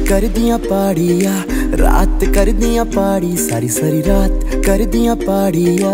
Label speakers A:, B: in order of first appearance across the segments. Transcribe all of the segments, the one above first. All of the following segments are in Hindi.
A: कर दियां पाड़िया, रात कर दियां पाड़ी, सारी सारी रात कर दियां पाड़िया,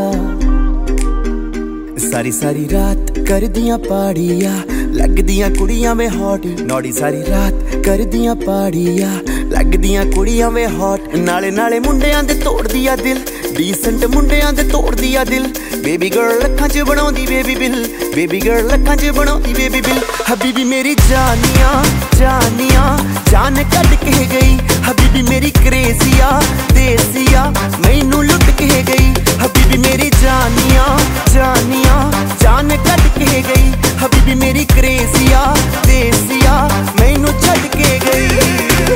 A: सारी सारी रात कर दियां पाड़िया, लग दियां कुड़ियां वे हॉट नौड़ी, सारी रात कर दियां पाड़िया, लग दियां कुड़ियां वे हॉट, नाले नाले मुंडियां दे तोड़ दिया दिल, डीसेंट मुंडियां दे तोड़ दिया दिल, बेबी गर्ल लखां च बनाउंदी बेबी बिल, बेबी गर्ल लखां च बनाउंदी बेबी बिल, हबीबी मेरी जानिया जानिया जान कट के गई, हबीबी मेरी क्रेजिया देसिया मैनू लुट के गई, हबीबी मेरी जानिया जानिया जान कट के गई, हबीबी मेरी क्रेजिया देसिया मैनू छड़ के गई।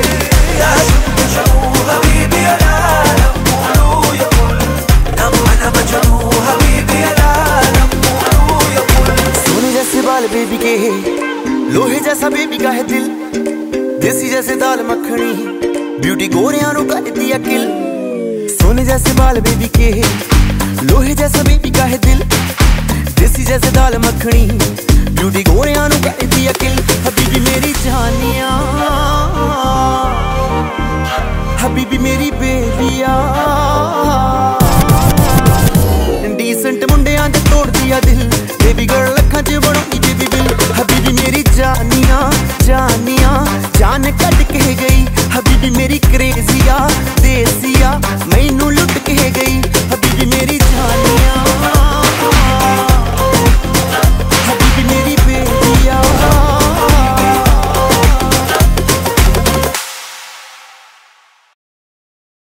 A: बेबी के लोहे जैसा बेबी का है दिल, देसी जैसे दाल मखनी ब्यूटी गोरियां नु करदी अकिल, सोने जैसे बाल बेबी के लोहे जैसा बेबी का है दिल, देसी जैसे दाल मखनी ब्यूटी गोरियां नु करदी अकिल, हबीबी मेरी जानिया हबीबी मेरी बेबिया, डीसेंट मुंडियां दे तोड़ दिया दिल, बेबी गर्ल लखां च बनाउंदी बेबी बिल, हबीबी मेरी जानिया जानिया जान कट के गई,